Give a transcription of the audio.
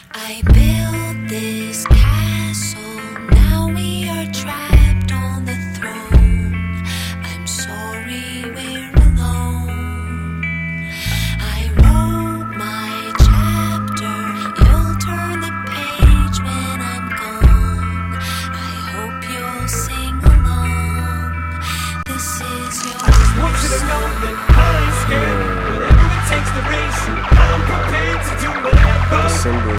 I built this castle, now we are trapped on the throne. I'm sorry we're alone. I wrote my chapter, you'll turn the page when I'm gone. I hope you'll sing along. This is your I just want you to know that I ain't scared. Whatever it takes to race, I'm prepared to do whatever.